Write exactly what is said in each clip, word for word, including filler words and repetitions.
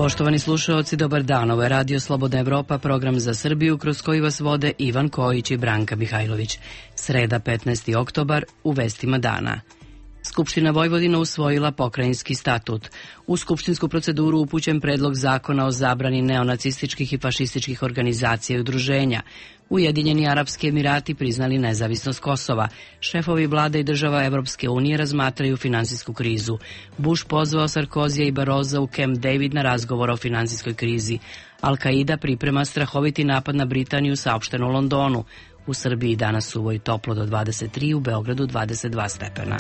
Poštovani slušaoci, dobar dan. Ovo je Radio Slobodna Evropa, program za Srbiju kroz koji vas vode Ivan Kojić i Branka Mihajlović. Sreda, petnaesti oktobar, u vestima dana. Skupština Vojvodine usvojila pokrajinski statut. U skupštinsku proceduru upućen predlog zakona o zabrani neonacističkih i fašističkih organizacija i udruženja. Ujedinjeni Arapski Emirati priznali nezavisnost Kosova. Šefovi vlada i država Evropske unije razmatraju finansijsku krizu. Bush pozvao Sarkozija i Baroza u Camp David na razgovor o finansijskoj krizi. Al-Qaida priprema strahoviti napad na Britaniju, saopšteno u Londonu. U Srbiji danas suvo i toplo do dvadeset tri, u Beogradu dvadeset dva stepena.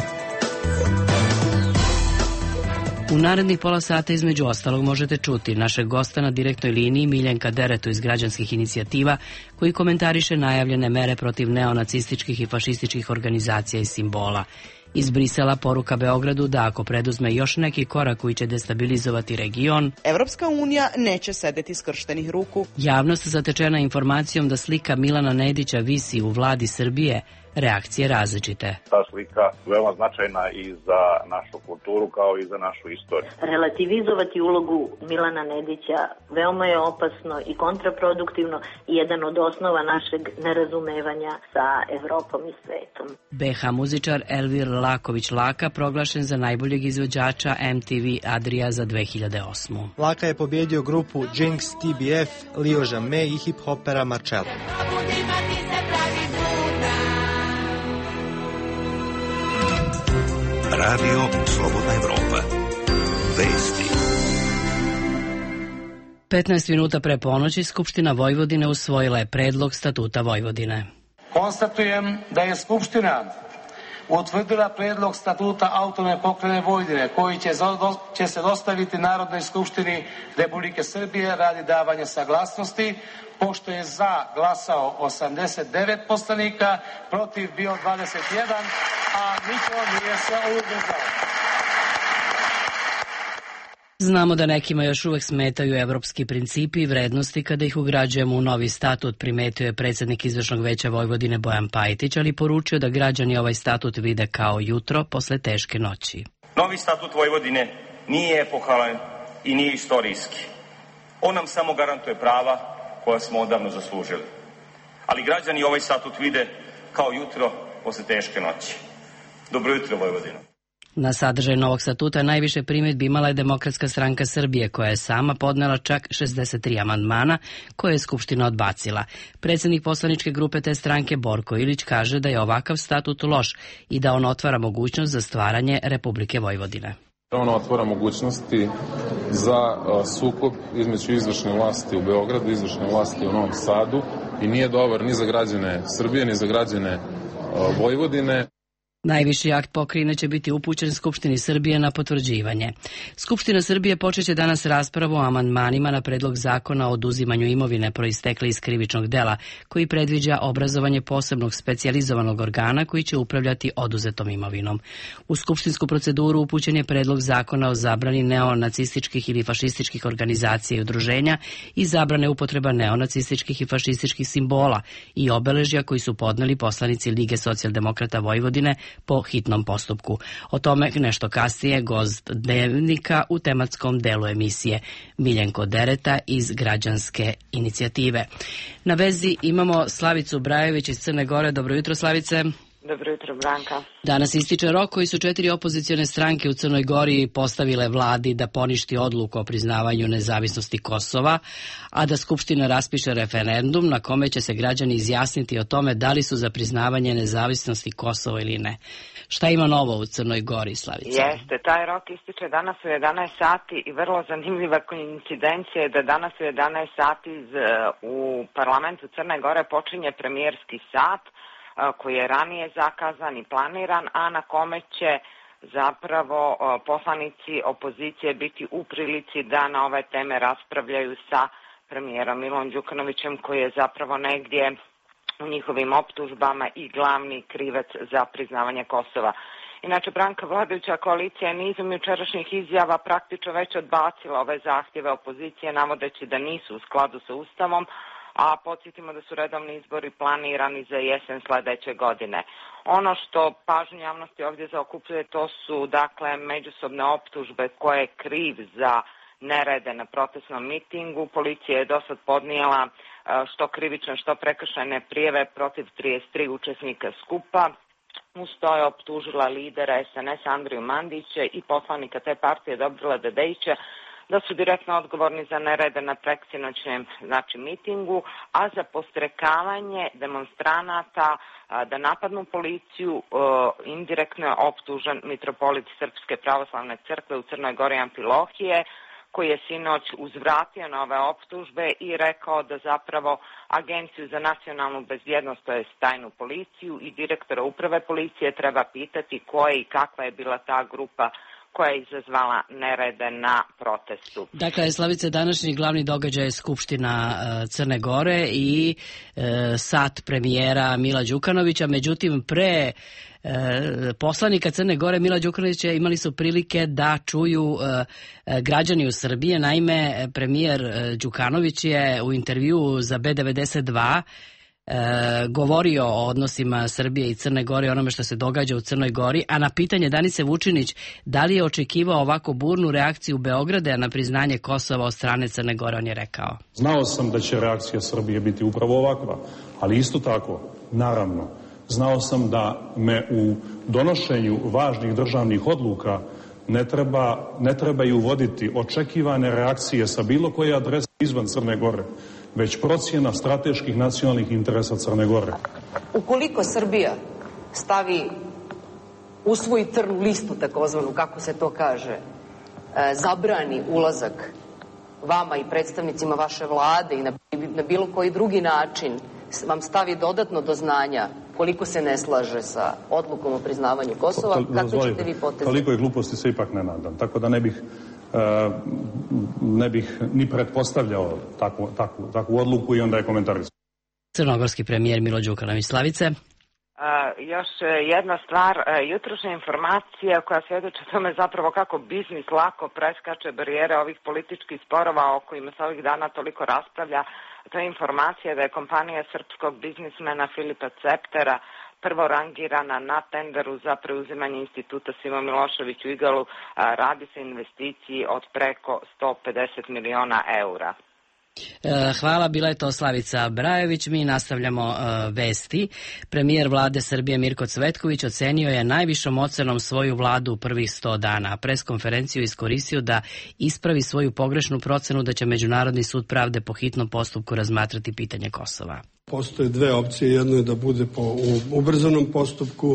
U narednih pola sata između ostalog možete čuti našeg gosta na direktnoj liniji Miljenka Deretu iz građanskih inicijativa koji komentariše najavljene mere protiv neonacističkih i fašističkih organizacija i simbola. Iz Brisela poruka Beogradu da ako preduzme još neki korak koji će destabilizovati region, Evropska unija neće sedeti skrštenih ruku. Javnost zatečena informacijom da slika Milana Nedića visi u vladi Srbije, reakcije različite. Ta slika veoma značajna i za našu kulturu kao i za našu istoriju. Relativizovati ulogu Milana Nedića veoma je opasno i kontraproduktivno i jedan od osnova našeg nerazumevanja sa Evropom i svetom. be ha muzičar Elvir Laković Laka proglašen za najboljeg izvođača em te ve Adria za dve hiljade osmu. Laka je pobjedio grupu Jinx, te be ef, Lio Jamé i hip-hopera Marcello. Radio Slobodna Evropa. Vesti. petnaest minuta pre ponoći Skupština Vojvodine usvojila je predlog statuta Vojvodine. Konstatujem da je Skupština utvrdila predlog statuta autonomne pokrajine Vojvodine koji će, će se dostaviti Narodnoj skupštini Republike Srbije radi davanja saglasnosti, pošto je za glasao osamdeset devet poslanika, protiv bio dvadeset jedan, a niko nije se uzdržao. Znamo da nekima još uvek smetaju evropski principi i vrednosti kada ih ugrađujemo u novi statut, primetio je predsjednik Izvršnog veća Vojvodine Bojan Pajtić, ali poručio da građani ovaj statut vide kao jutro posle teške noći. Novi statut Vojvodine nije epohalan i nije istorijski. On nam samo garantuje prava koja smo odavno zaslužili. Ali građani ovaj statut vide kao jutro posle teške noći. Dobro jutro, Vojvodina. Na sadržaj novog statuta najviše primjedbi imala je Demokratska stranka Srbije, koja je sama podnela čak šezdeset tri amandmana koje je Skupština odbacila. Predsjednik poslaničke grupe te stranke Borko Ilić kaže da je ovakav statut loš i da on otvara mogućnost za stvaranje Republike Vojvodine. On otvara mogućnosti za sukob između izvršne vlasti u Beogradu i izvršne vlasti u Novom Sadu i nije dobar ni za građane Srbije, ni za građane Vojvodine. Najviši akt pokrajine će biti upućen Skupštini Srbije na potvrđivanje. Skupština Srbije počeće danas raspravu o amandmanima na predlog zakona o oduzimanju imovine proistekle iz krivičnog dela, koji predviđa obrazovanje posebnog specijalizovanog organa koji će upravljati oduzetom imovinom. U skupštinsku proceduru upućen je predlog zakona o zabrani neonacističkih ili fašističkih organizacija i udruženja i zabrane upotreba neonacističkih i fašističkih simbola i obeležja koji su podneli poslanici Lige socijaldemokrata Vojvodine po hitnom postupku. O tome nešto kasnije gost Dnevnika u tematskom delu emisije Miljenko Dereta iz građanske inicijative. Na vezi imamo Slavicu Brajević iz Crne Gore. Dobro jutro, Slavice. Dobro jutro, Branka. Danas ističe rok koji su četiri opozicione stranke u Crnoj Gori postavile vladi da poništi odluku o priznavanju nezavisnosti Kosova, a da Skupština raspiše referendum na kome će se građani izjasniti o tome da li su za priznavanje nezavisnosti Kosova ili ne. Šta ima novo u Crnoj Gori, Slavica? Jeste, taj rok ističe danas u jedanaest sati i vrlo zanimljiva koincidencija je da danas u jedanaest sati u parlamentu Crne Gore počinje premijerski sat koji je ranije zakazan i planiran, a na kome će zapravo poslanici opozicije biti u prilici da na ove teme raspravljaju sa premijerom Milom Đukanovićem, koji je zapravo negdje u njihovim optužbama i glavni krivac za priznavanje Kosova. Inače, Branka, vladajuća koalicija je nizom jučerašnjih izjava praktično već odbacila ove zahtjeve opozicije, navodeći da nisu u skladu sa Ustavom, a podsjetimo da su redovni izbori planirani za jesen sledeće godine. Ono što pažnju javnosti ovdje zaokupljuje, to su dakle međusobne optužbe ko je kriv za nerede na protestnom mitingu. Policija je do sad podnijela što krivične, što prekršajne prijave protiv trideset tri učesnika skupa. Uz to je optužila lidera es en es Andriju Mandića i poslanika te partije Dobrila Dedejića da su direktno odgovorni za nerede na preksinoćnem znači, mitingu, a za postrekavanje demonstranata da napadnu policiju indirektno je optužen mitropolit Srpske pravoslavne crkve u Crnoj Gori Amfilohije, koji je sinoć uzvratio na ove optužbe i rekao da zapravo Agenciju za nacionalnu bezbjednost, to je tajnu policiju, i direktora uprave policije treba pitati koja i kakva je bila ta grupa koja je izazvala nerede na protestu. Dakle, Slavice, današnji glavni događaj je Skupština Crne Gore i e, sat premijera Mila Đukanovića, međutim pre E, poslanika Crne Gore Mila Đukanovića imali su prilike da čuju e, građani u Srbiji. Naime, premijer Đukanović je u intervjuu za be devedeset dva e, govorio o odnosima Srbije i Crne Gore i onome što se događa u Crnoj Gori, a na pitanje Danice Vučinić da li je očekivao ovako burnu reakciju Beograda na priznanje Kosova od strane Crne Gore, on je rekao: Znao sam da će reakcija Srbije biti upravo ovakva, ali isto tako, naravno, znao sam da me u donošenju važnih državnih odluka ne treba, ne trebaju voditi očekivane reakcije sa bilo koje adrese izvan Crne Gore, već procjena strateških nacionalnih interesa Crne Gore. Ukoliko Srbija stavi u svoju crnu listu, takozvanu, kako se to kaže, zabrani ulazak vama i predstavnicima vaše vlade i na, na bilo koji drugi način vam stavi dodatno do znanja koliko se ne slaže sa odlukom o priznavanju Kosova, kakve ćete vi poteze? Toliko je gluposti se ipak ne nadam, tako da ne bih, uh, ne bih ni pretpostavljao takvu, takvu, takvu odluku i onda je komentarisao. Crnogorski premijer Milo Đukanović. Slavice? Uh, još jedna stvar, uh, jutrošnja informacija koja svjedoči tome zapravo kako biznis lako preskače barijere ovih političkih sporova o kojima se ovih dana toliko raspravlja. To je informacija da je kompanija srpskog biznismena Filipa Ceptera prvo rangirana na tenderu za preuzimanje instituta Simo Milošević u Igalu. Uh, radi se investiciji od preko sto pedeset miliona eura. Hvala, bila je to Slavica Brajević. Mi nastavljamo uh, vesti. Premijer vlade Srbije Mirko Cvetković ocenio je najvišom ocenom svoju vladu u prvih sto dana, a pres konferenciju iskoristio da ispravi svoju pogrešnu procenu da će Međunarodni sud pravde po hitnom postupku razmatrati pitanje Kosova. Postoje dve opcije, jedno je da bude po ubrzanom postupku,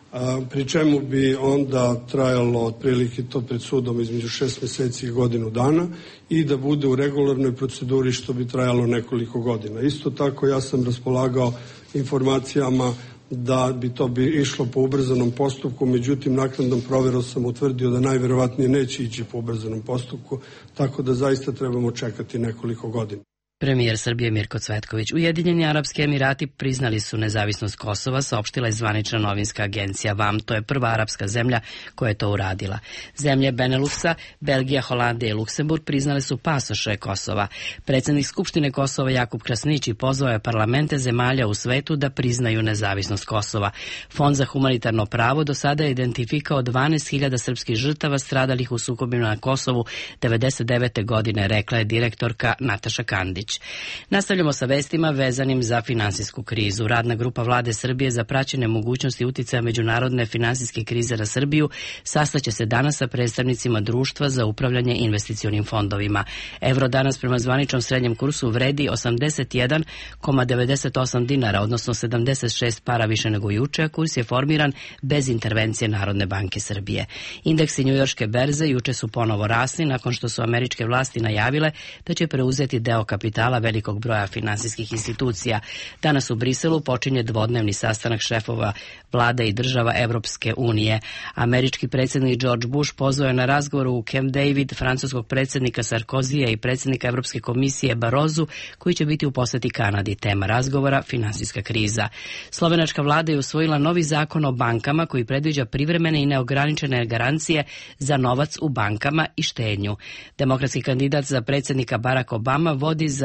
pri čemu bi onda trajalo otprilike to pred sudom između šest meseci i godinu dana, i da bude u regularnoj proceduri, što bi trajalo nekoliko godina. Isto tako ja sam raspolagao informacijama da bi to bi išlo po ubrzanom postupku, međutim naknadnom proverom sam utvrdio da najverovatnije neće ići po ubrzanom postupku, tako da zaista trebamo čekati nekoliko godina. Premijer Srbije Mirko Cvetković. Ujedinjeni Arapski Emirati priznali su nezavisnost Kosova, saopštila je zvanična novinska agencija V A M. To je prva arapska zemlja koja je to uradila. Zemlje Beneluksa, Belgija, Holandija i Luksemburg priznale su pasoše Kosova. Predsjednik Skupštine Kosova Jakub Krasnići pozvao je parlamente zemalja u svetu da priznaju nezavisnost Kosova. Fond za humanitarno pravo do sada je identifikao dvanaest hiljada srpskih žrtava stradalih u sukobima na Kosovu devedeset devete godine, rekla je direktorka Nataša Kandić. Nastavljamo sa vestima vezanim za finansijsku krizu. Radna grupa vlade Srbije za praćenje mogućnosti uticaja međunarodne finansijske krize na Srbiju sastaće se danas sa predstavnicima društva za upravljanje investicionim fondovima. Evro danas prema zvaničnom srednjem kursu vredi osamdeset jedan zarez devedeset osam dinara, odnosno sedamdeset šest para više nego juče, a kurs je formiran bez intervencije Narodne banke Srbije. Indeksi njujorške berze juče su ponovo rasli nakon što su američke vlasti najavile da će preuzeti deo kapitala velikog broja finansijskih institucija. Danas u Briselu počinje dvodnevni sastanak šefova vlada i država Evropske unije. Američki predsjednik George Bush pozvao je na razgovor u Camp David francuskog predsjednika Sarkozija i predsjednika Evropske komisije Barozu, koji će biti u posjeti Kanadi. Tema razgovora finansijska kriza. Slovenačka vlada je usvojila novi zakon o bankama koji predviđa privremene i neograničene garancije za novac u bankama i štednju. Demokratski kandidat za predsjednika Barack Obama vodi za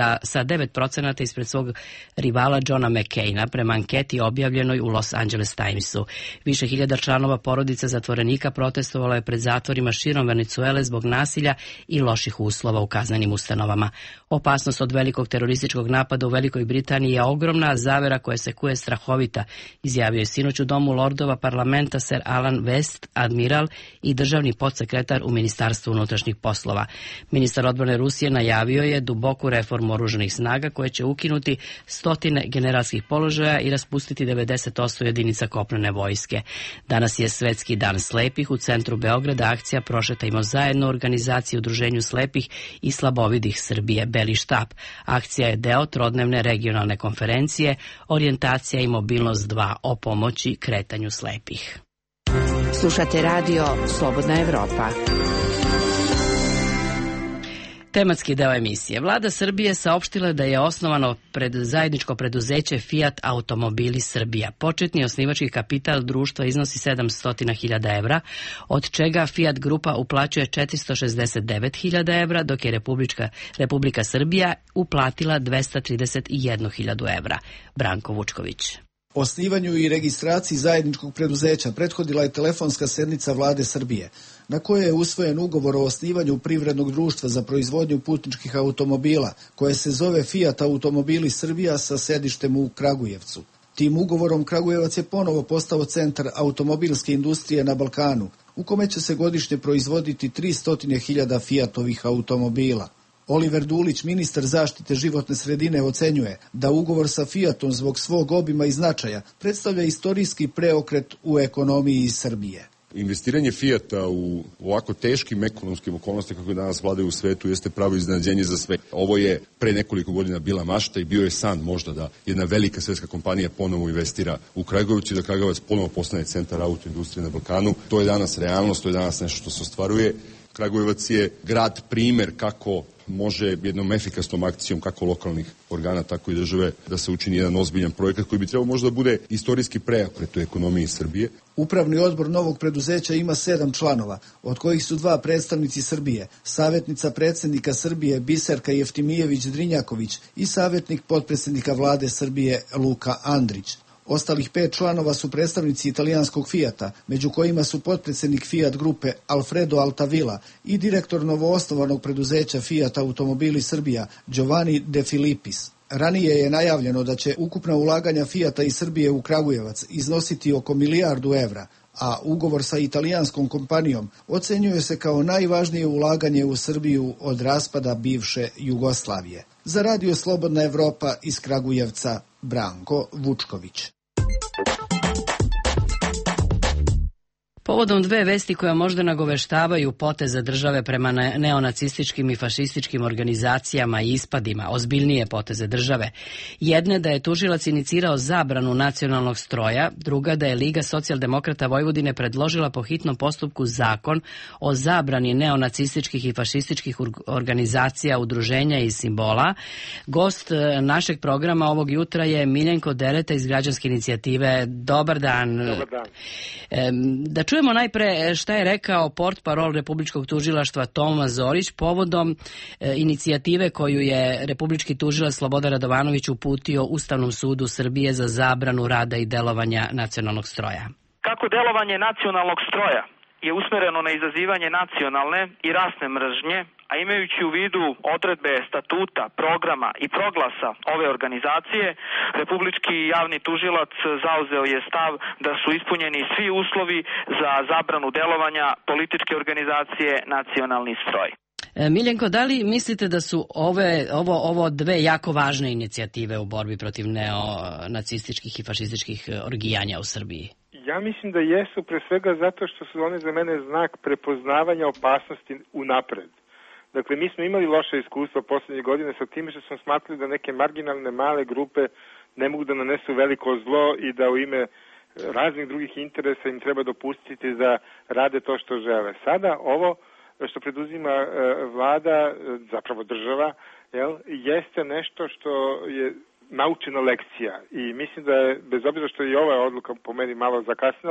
za, sa devet procenata ispred svog rivala Johna McCaina prema anketi objavljenoj u Los Angeles Timesu. Više hiljada članova porodice zatvorenika protestovalo je pred zatvorima širom Venecuele zbog nasilja i loših uslova u kaznenim ustanovama. Opasnost od velikog terorističkog napada u Velikoj Britaniji je ogromna, a zavera koja se kuje strahovita, izjavio je sinoć u Domu lordova parlamenta Sir Alan West, admiral i državni podsekretar u Ministarstvu unutrašnjih poslova. Ministar odbrane Rusije najavio je duboku reformu oružanih snaga koja će ukinuti stotine generalskih položaja i raspustiti devedeset posto jedinica kopnene vojske. Danas je Svetski dan slepih. U centru Beograda akcija Prošetajmo zajedno, organizaciju Udruženju slepih i slabovidih Srbije Beli štab. Akcija je deo trodnevne regionalne konferencije Orijentacija i mobilnost dva o pomoći kretanju slepih. Slušate radio Slobodna Evropa. Tematski deo emisije. Vlada Srbije saopštila da je osnovano pred zajedničko preduzeće Fiat Automobili Srbija. Početni osnivački kapital društva iznosi sedamsto hiljada evra, od čega Fiat grupa uplaćuje četiristo šezdeset devet hiljada evra, dok je Republika, Republika Srbija uplatila dvesta trideset jednu hiljadu evra. Branko Vučković. Osnivanju i registraciji zajedničkog preduzeća prethodila je telefonska sednica Vlade Srbije, na kojoj je usvojen ugovor o osnivanju privrednog društva za proizvodnju putničkih automobila, koje se zove Fiat Automobili Srbija sa sedištem u Kragujevcu. Tim ugovorom Kragujevac je ponovo postao centar automobilske industrije na Balkanu, u kome će se godišnje proizvoditi tristo hiljada Fiatovih automobila. Oliver Dulić, ministar zaštite životne sredine, ocenjuje da ugovor sa Fiatom zbog svog obima i značaja predstavlja istorijski preokret u ekonomiji Srbije. Investiranje Fiata u ovako teškim ekonomskim okolnostima kako danas vladaju u svetu jeste pravo iznenađenje za sve. Ovo je pre nekoliko godina bila mašta i bio je san možda da jedna velika svetska kompanija ponovo investira u Kragujevcu i da Kragujevac ponovo postane centar autoindustrije na Balkanu. To je danas realnost, to je danas nešto što se ostvaruje. Kragujevac je grad primer kako može jednom efikasnom akcijom kako lokalnih organa, tako i države da se učini jedan ozbiljan projekat koji bi trebao možda da bude istorijski preokret u ekonomiji Srbije. Upravni odbor novog preduzeća ima sedam članova, od kojih su dva predstavnici Srbije, savjetnica predsjednika Srbije Biserka Jeftimijević-Drinjaković i savjetnik potpredsjednika vlade Srbije Luka Andrić. Ostalih pet članova su predstavnici italijanskog Fiata, među kojima su potpredsjednik Fiat grupe Alfredo Altavilla i direktor novoosnovanog preduzeća Fiat Automobili Srbija Giovanni De Filippis. Ranije je najavljeno da će ukupna ulaganja Fiata iz Srbije u Kragujevac iznositi oko milijardu evra, a ugovor sa italijanskom kompanijom ocenjuje se kao najvažnije ulaganje u Srbiju od raspada bivše Jugoslavije. Za Radio Slobodna Evropa iz Kragujevca, Branko Vučković. Povodom dve vesti koja možda nagoveštavaju poteze države prema neonacističkim i fašističkim organizacijama i ispadima, ozbiljnije poteze države. Jedna da je tužilac inicirao zabranu nacionalnog stroja, druga da je Liga socijaldemokrata Vojvodine predložila po hitnom postupku zakon o zabrani neonacističkih i fašističkih organizacija, udruženja i simbola. Gost našeg programa ovog jutra je Miljenko Dereta iz Građanske inicijative. Dobar dan. Dobar dan. Da čujemo najpre šta je rekao portparol Republičkog tužilaštva Toma Zorić povodom e, inicijative koju je Republički tužilac Slobodan Radovanović uputio Ustavnom sudu Srbije za zabranu rada i delovanja nacionalnog stroja. Kako delovanje nacionalnog stroja je usmereno na izazivanje nacionalne i rasne mržnje, a imajući u vidu odredbe statuta, programa i proglasa ove organizacije, Republički javni tužilac zauzeo je stav da su ispunjeni svi uslovi za zabranu delovanja političke organizacije Nacionalni stroj. Miljenko, da li mislite da su ove, ovo, ovo dve jako važne inicijative u borbi protiv neonacističkih i fašističkih orgijanja u Srbiji? Ja mislim da jesu, pre svega zato što su one za mene znak prepoznavanja opasnosti unapred. Dakle, mi smo imali loše iskustva poslednje godine sa time što smo smatrali da neke marginalne male grupe ne mogu da nanesu veliko zlo i da u ime raznih drugih interesa im treba dopustiti da rade to što žele. Sada ovo što preduzima vlada, zapravo država, jel, jeste nešto što je naučena lekcija i mislim da je, bez obzira što je i ova odluka po meni malo zakasnila,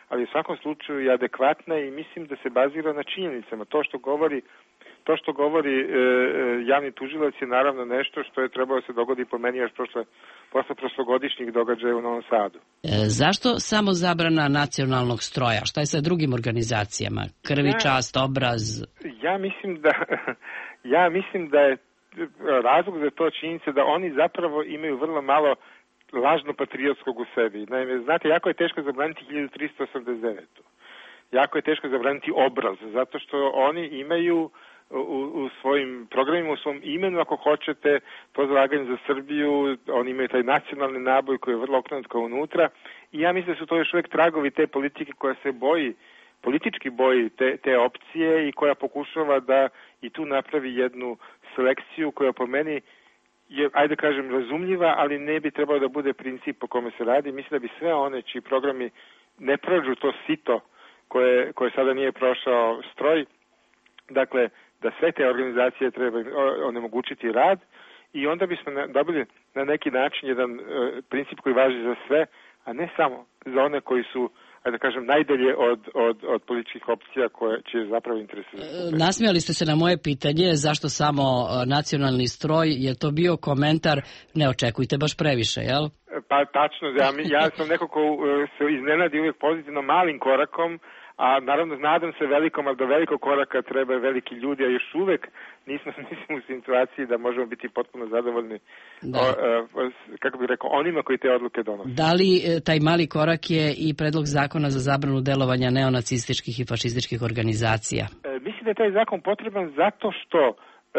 ali u svakom slučaju je adekvatna i mislim da se bazira na činjenicama. To što govori To što govori e, javni tužilac je naravno nešto što je trebalo se dogodi po meni još prošle, posle prošlogodišnjih događaja u Novom Sadu. E, zašto samo zabrana nacionalnog stroja? Šta je sa drugim organizacijama? Krvi, ja, čast, obraz? Ja mislim da, ja mislim da je razlog za to činjenica da oni zapravo imaju vrlo malo lažno patriotskog u sebi. Naime, znate, jako je teško zabraniti hiljadu tristo osamdeset devetu. Jako je teško zabraniti obraz, zato što oni imaju U, u svojim programima, u svom imenu, ako hoćete, to zalaganje za Srbiju, oni imaju taj nacionalni naboj koji je vrlo okrenut kao unutra i ja mislim da su to još uvijek tragovi te politike koja se boji, politički boji te, te opcije i koja pokušava da i tu napravi jednu selekciju koja po meni je, ajde kažem, razumljiva, ali ne bi trebalo da bude princip po kome se radi. Mislim da bi sve one čiji programi ne prođu to sito koje, koje sada nije prošao stroj, dakle, da sve te organizacije treba onemogućiti rad i onda bismo dobili na neki način jedan e, princip koji važi za sve, a ne samo za one koji su, da kažem, najdalje od, od, od političkih opcija koje će zapravo interesuju. Nasmijali ste se na moje pitanje zašto samo nacionalni stroj, je to bio komentar, ne očekujte baš previše, jel? Pa tačno, ja, ja sam neko ko se iznenadi uvijek pozitivno malim korakom, a naravno nadam se velikom, ali do velikog koraka treba veliki ljudi, a još uvek nismo, nismo u situaciji da možemo biti potpuno zadovoljni o, o, kako bih rekao, onima koji te odluke donose. Da li taj mali korak je i predlog zakona za zabranu delovanja neonacističkih i fašističkih organizacija? E, mislim da je taj zakon potreban zato što e, e,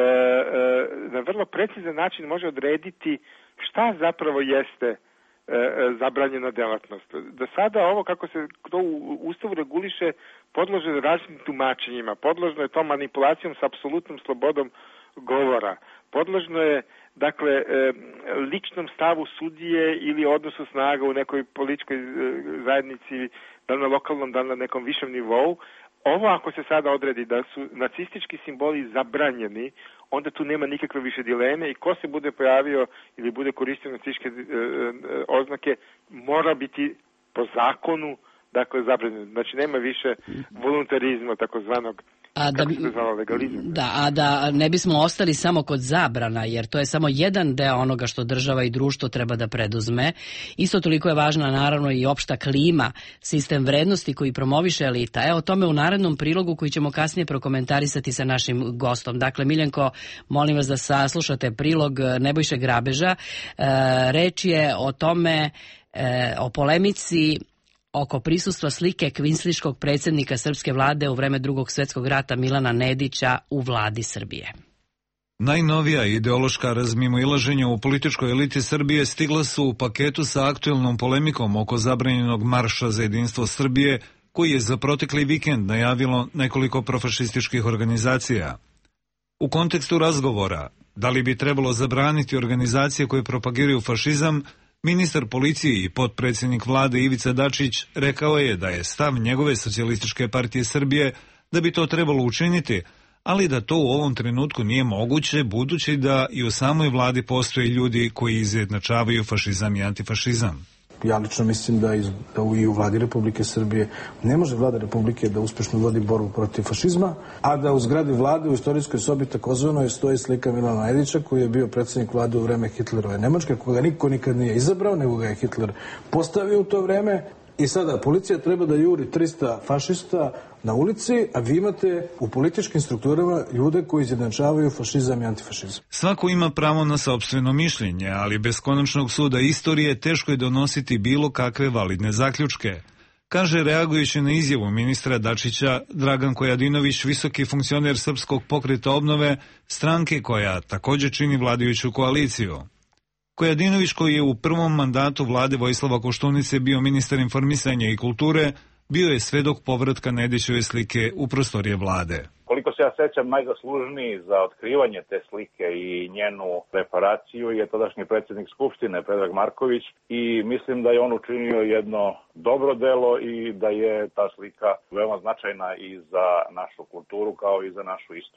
na vrlo precizan način može odrediti šta zapravo jeste zabranjena delatnost. Do sada ovo kako se to u Ustavu reguliše podložno je različitim tumačenjima, podložno je tom manipulacijom sa apsolutnom slobodom govora, podložno je dakle ličnom stavu sudije ili odnosu snaga u nekoj političkoj zajednici, da na lokalnom, da na nekom višem nivou. Ovo ako se sada odredi da su nacistički simboli zabranjeni, onda tu nema nikakve više dileme i ko se bude pojavio ili bude koristio nacističke e, e, oznake mora biti po zakonu, dakle, zabranjeno. Znači nema više voluntarizma takozvanog. A da, da, a da ne bismo ostali samo kod zabrana, jer to je samo jedan deo onoga što država i društvo treba da preduzme. Isto toliko je važna naravno i opšta klima, sistem vrednosti koji promoviše elita. Evo o tome u narednom prilogu koji ćemo kasnije prokomentarisati sa našim gostom. Dakle, Miljenko, molim vas da saslušate prilog Nebojše Grabeža. E, reč je o tome, e, o polemici oko prisustva slike kvinsliškog predsjednika srpske vlade u vreme Drugog svjetskog rata Milana Nedića u vladi Srbije. Najnovija ideološka razmimoilaženja u političkoj eliti Srbije stigla su u paketu sa aktuelnom polemikom oko zabranjenog marša za jedinstvo Srbije, koji je za protekli vikend najavilo nekoliko profašističkih organizacija. U kontekstu razgovora, da li bi trebalo zabraniti organizacije koje propagiraju fašizam, ministar policije i potpredsjednik vlade Ivica Dačić rekao je da je stav njegove socijalističke partije Srbije da bi to trebalo učiniti, ali da to u ovom trenutku nije moguće, budući da i u samoj vladi postoje ljudi koji izjednačavaju fašizam i antifašizam. Ja lično mislim da, iz, da i u vladi Republike Srbije ne može vlada Republike da uspešno vodi borbu protiv fašizma, a da u zgradi vlade u istorijskoj sobi takozvanoj stoji slika Milana Nedića, koji je bio predsjednik vlade u vreme Hitlerove Nemačke, koga niko nikad nije izabrao, nego ga je Hitler postavio u to vreme. I sada policija treba da juri trista fašista na ulici, a vi imate u političkim strukturama ljude koji izjednačavaju fašizam i antifašizam. Svako ima pravo na sopstveno mišljenje, ali bez konačnog suda istorije teško je donositi bilo kakve validne zaključke. Kaže, reagujući na izjavu ministra Dačića, Dragan Kojadinović, visoki funkcioner Srpskog pokreta obnove, stranke koja također čini vladajuću koaliciju. Kojadinović, koji je u prvom mandatu vlade Vojislava Koštunice bio ministar informisanja i kulture, bio je svedok povratka Nedićeve slike u prostorije vlade. Koliko se ja sećam, najzaslužniji za otkrivanje te slike i njenu reparaciju je tadašnji predsjednik Skupštine, Predrag Marković, i mislim da je on učinio jedno dobro delo i da je ta slika veoma značajna i za našu kulturu kao i za našu istoriju.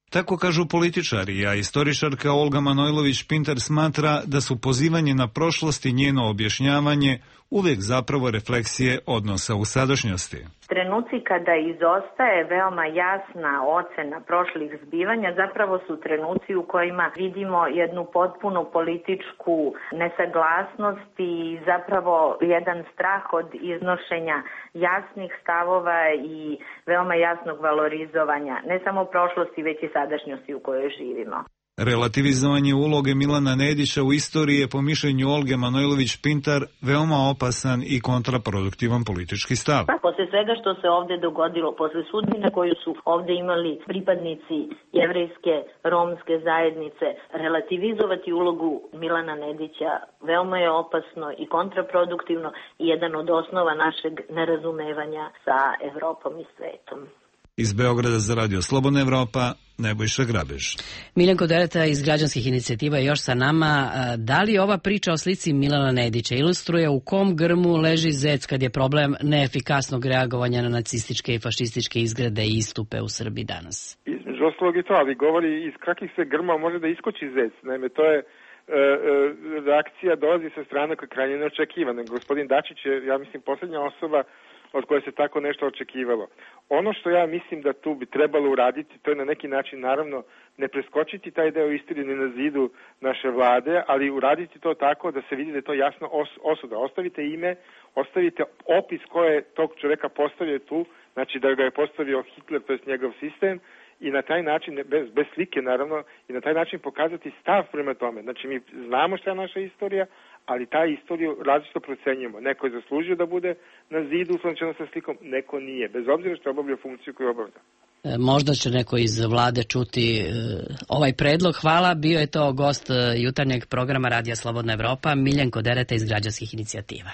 Tako kažu političari, a istoričarka Olga Manojlović-Pintar smatra da su pozivanje na prošlost i njeno objašnjavanje uvijek zapravo refleksije odnosa u sadašnjosti. Trenuci kada izostaje veoma jasna ocena prošlih zbivanja zapravo su trenuci u kojima vidimo jednu potpunu političku nesaglasnost i zapravo jedan strah od iznošenja jasnih stavova i veoma jasnog valorizovanja ne samo prošlosti već i sadašnjosti u kojoj živimo. Relativizovanje uloge Milana Nedića u istoriji je po mišljenju Olge Manojlović-Pintar veoma opasan i kontraproduktivan politički stav. Posle svega što se ovde dogodilo, posle sudbine koju su ovde imali pripadnici jevrejske, romske zajednice, relativizovati ulogu Milana Nedića veoma je opasno i kontraproduktivno i jedan od osnova našeg nerazumevanja sa Evropom i svetom. Iz Beograda za Radio Slobodna Evropa, Nebojša Grabež. Miljenko Dereta iz Građanskih inicijativa je još sa nama. Da li ova priča o slici Milana Nedića ilustruje u kom grmu leži zec kad je problem neefikasnog reagovanja na nacističke i fašističke izgrede i istupe u Srbiji danas? Između ostalog i to, ali govori iz kakvih se grma može da iskoči zec. Naime, to je e, e, reakcija dolazi sa strane koja je krajnje neočekivana. Gospodin Dačić je, ja mislim, posljednja osoba od koje se tako nešto očekivalo. Ono što ja mislim da tu bi trebalo uraditi, to je na neki način naravno ne preskočiti taj deo istine na zidu naše vlade, ali uraditi to tako da se vidi da je to jasno os- osuda. Ostavite ime, ostavite opis ko je tog čoveka postavio tu, znači da ga je postavio Hitler, to je njegov sistem, i na taj način, bez, bez slike naravno, i na taj način pokazati stav prema tome. Znači mi znamo šta je naša istorija, ali taj istoriju različito procenjujemo. Neko je zaslužio da bude na zidu uslančeno sa slikom, neko nije, bez obzira što je obavljao funkciju koju obavlja. Možda će neko iz vlade čuti ovaj predlog. Hvala, bio je to gost jutarnjeg programa Radija Slobodna Evropa, Miljenko Dereta iz Građanskih inicijativa.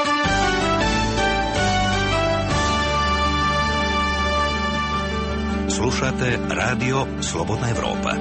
Slušate Radio Slobodna Evropa.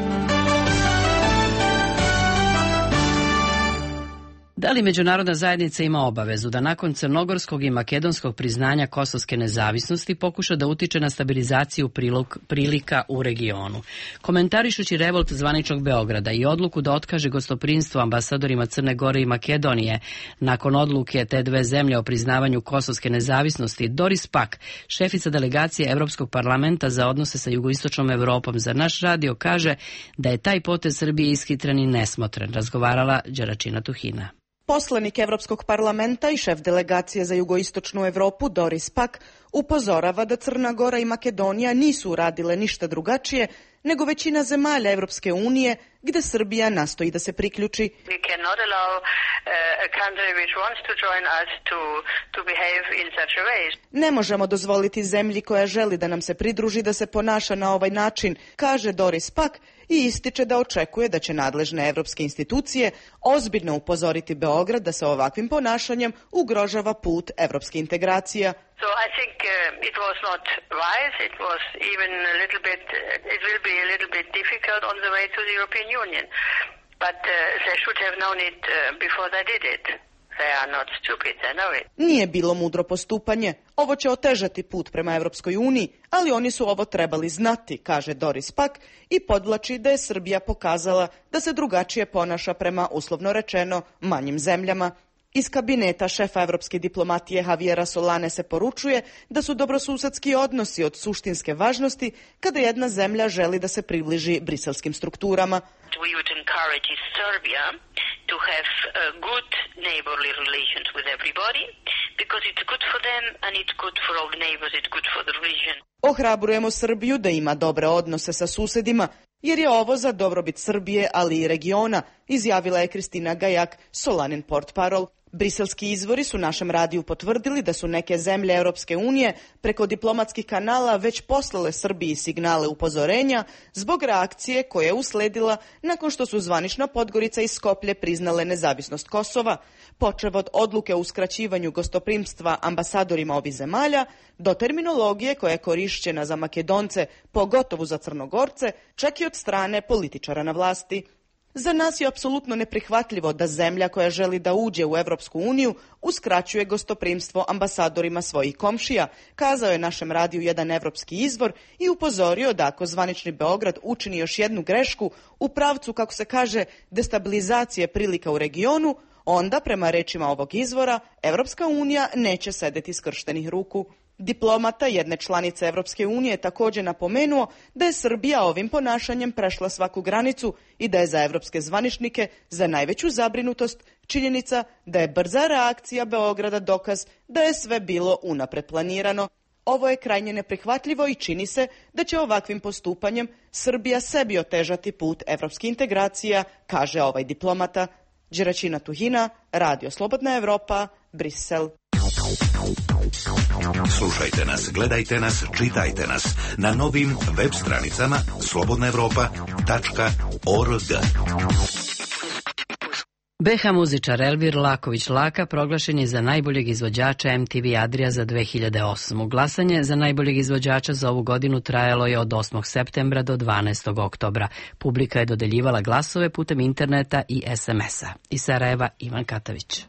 Da li međunarodna zajednica ima obavezu da nakon crnogorskog i makedonskog priznanja kosovske nezavisnosti pokuša da utiče na stabilizaciju prilog, prilika u regionu? Komentarišući revolt zvaničnog Beograda i odluku da otkaže gostoprinstvo ambasadorima Crne Gore i Makedonije nakon odluke te dve zemlje o priznavanju kosovske nezavisnosti, Doris Pack, šefica delegacije Evropskog parlamenta za odnose sa jugoistočnom Evropom, za naš radio kaže da je taj potez Srbije ishitren i nesmotren. Razgovarala Đeračina Tuhina. Poslanik Evropskog parlamenta i šef delegacije za jugoistočnu Evropu Doris Pack upozorava da Crna Gora i Makedonija nisu uradile ništa drugačije nego većina zemalja Evropske unije gde Srbija nastoji da se priključi. We cannot allow uh, a country which wants to join us to to behave in such a way. Ne možemo dozvoliti zemlji koja želi da nam se pridruži da se ponaša na ovaj način, kaže Doris Pack i ističe da očekuje da će nadležne evropske institucije ozbiljno upozoriti Beograd da se ovakvim ponašanjem ugrožava put evropske integracija. So I think uh, it was not wise. It was even a little bit. Uh, it will be a little bit difficult on the way to the European Union, but uh, they should have known it uh, before they did it. They are not stupid. They know it. Nije bilo mudro postupanje. Ovo će otežati put prema Evropskoj uniji, ali oni su ovo trebali znati, kaže Doris Pack i podvlači da je Srbija pokazala da se drugačije ponaša prema, uslovno rečeno, manjim zemljama. Iz kabineta šefa evropske diplomatije Javiera Solane se poručuje da su dobrosusedski odnosi od suštinske važnosti kada jedna zemlja želi da se približi briselskim strukturama. We would encourage Serbia to have uh, good neighborly relations with everybody because it's good for them and it's good for all the neighbors, it's good for the region. Ohrabrujemo Srbiju da ima dobre odnose sa susedima, jer je ovo za dobrobit Srbije, ali i regiona, izjavila je Kristina Gajak, Solanin portparol. Briselski izvori su našem radiju potvrdili da su neke zemlje Europske unije preko diplomatskih kanala već poslale Srbiji signale upozorenja zbog reakcije koja je usledila nakon što su zvanična Podgorica i Skoplje priznale nezavisnost Kosova, počev od odluke o uskraćivanju gostoprimstva ambasadorima ovih zemalja do terminologije koja je korišćena za Makedonce, pogotovo za Crnogorce, čak i od strane političara na vlasti. Za nas je apsolutno neprihvatljivo da zemlja koja želi da uđe u Evropsku uniju uskraćuje gostoprimstvo ambasadorima svojih komšija, kazao je našem radiju jedan evropski izvor i upozorio da ako zvanični Beograd učini još jednu grešku u pravcu, kako se kaže, destabilizacije prilika u regionu, onda, prema rečima ovog izvora, Evropska unija neće sedeti skrštenih ruku. Diplomata jedne članice Evropske unije također napomenuo da je Srbija ovim ponašanjem prešla svaku granicu i da je za evropske zvaničnike za najveću zabrinutost činjenica da je brza reakcija Beograda dokaz da je sve bilo unapred planirano. Ovo je krajnje neprihvatljivo i čini se da će ovakvim postupanjem Srbija sebi otežati put evropskih integracija, kaže ovaj diplomata. Đeračina Tuhina, Radio Slobodna Evropa, Brisel. Slušajte nas, gledajte nas, čitajte nas na novim web stranicama slobodna evropa tačka org. be ha muzičar Elvir Laković Laka proglašen je za najboljeg izvođača em te ve Adria za dve hiljade osmu. Glasanje za najboljeg izvođača za ovu godinu trajalo je od osmog septembra do dvanaestog oktobra. Publika je dodeljivala glasove putem interneta i es em es a. Iz Sarajeva Ivan Katavić.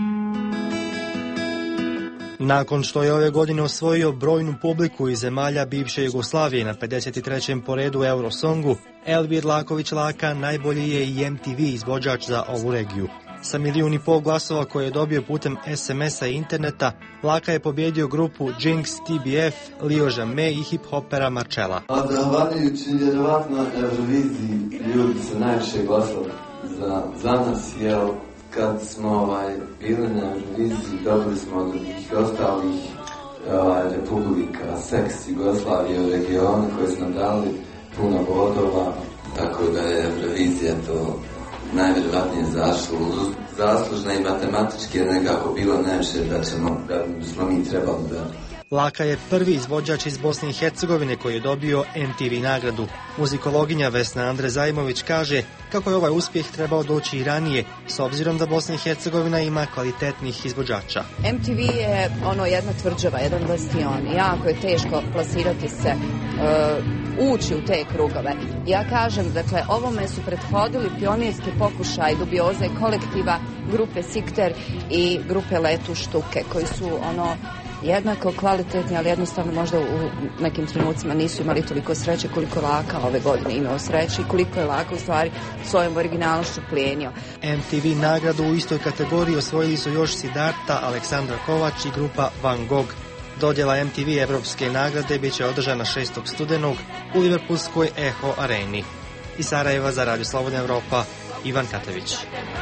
Nakon što je ove godine osvojio brojnu publiku iz zemalja bivše Jugoslavije na pedeset trećem po redu Eurosongu, Elvir Laković Laka najbolji je i em te ve izvođač za ovu regiju. Sa milijun i pol glasova koje je dobio putem es em es a i interneta, Laka je pobjedio grupu Jinx, te be ef, Lio Žame i hip-hopera Marcella. Zahvaljujući vjerovatno Euroviziji, ljudi su najviše glasali za, za nas, jer kad smo ovaj, bili na Euroviziji, dobili smo od nekih ostalih ovaj, republika, seks Jugoslavije u regionu koji su nam dali puno bodova, tako da je Eurovizija to najvjerovatnije zašlo. Zaslužna i matematički je nekako bilo najviše da ćemo, da smo mi trebali da... Laka je prvi izvođač iz Bosne i Hercegovine koji je dobio em te ve nagradu. Muzikologinja Vesna Andre Zajmović kaže kako je ovaj uspjeh trebao doći i ranije, s obzirom da Bosna i Hercegovina ima kvalitetnih izvođača. em te ve je ono jedna tvrđava, jedan bastion. Jako je teško plasirati se, uh, ući u te krugove. Ja kažem, dakle, ovome su prethodili pionirski pokušaj dubioze kolektiva, grupe Sikter i grupe Letu Štuke, koji su ono jednako kvalitetni, ali jednostavno možda u nekim trenucima nisu imali toliko sreće koliko Laka ove godine imao sreće i koliko je Laka u stvari svojom originalnošću plijenio. em te ve nagradu u istoj kategoriji osvojili su još Siddharta, Aleksandra Kovač i grupa Van Gogh. Dodjela em te ve Evropske nagrade bit će održana šestog studenog u Liverpoolskoj Eho areni. Iz Sarajeva za Radio Slobodna Evropa, Ivan Katavić.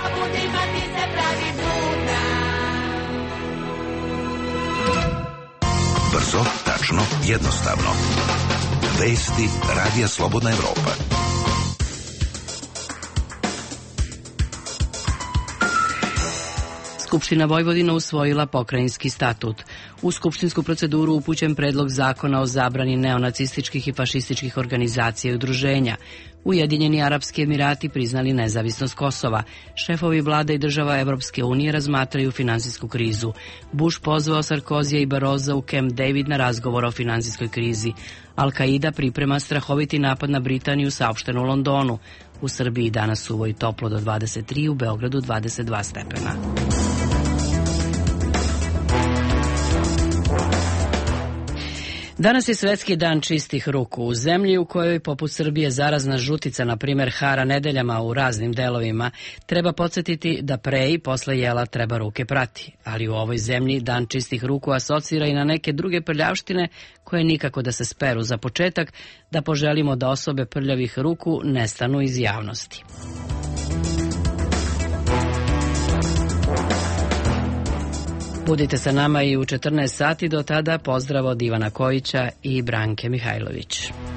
Brzo, tačno, jednostavno. Vesti Radija Slobodna Evropa. Skupština Vojvodina usvojila pokrajinski statut. U skupštinsku proceduru upućen predlog zakona o zabrani neonacističkih i fašističkih organizacija i udruženja. Ujedinjeni Arapski Emirati priznali nezavisnost Kosova. Šefovi vlada i država Evropske unije razmatraju finansijsku krizu. Bush pozvao Sarkozija i Baroza u Camp David na razgovor o finansijskoj krizi. Al-Qaida priprema strahoviti napad na Britaniju, saopšteno u Londonu. U Srbiji danas suvo i toplo do dvadeset tri, u Beogradu dvadeset dva stepena. Danas je Svetski dan čistih ruku. U zemlji u kojoj poput Srbije zarazna žutica, na primjer, hara nedeljama u raznim delovima, treba podsjetiti da pre i posle jela treba ruke prati. Ali u ovoj zemlji dan čistih ruku asocira i na neke druge prljavštine koje nikako da se speru. Za početak, da poželimo da osobe prljavih ruku nestanu iz javnosti. Budite sa nama i u četrnaest sati, do tada pozdrav od Ivana Kojića i Branke Mihajlović.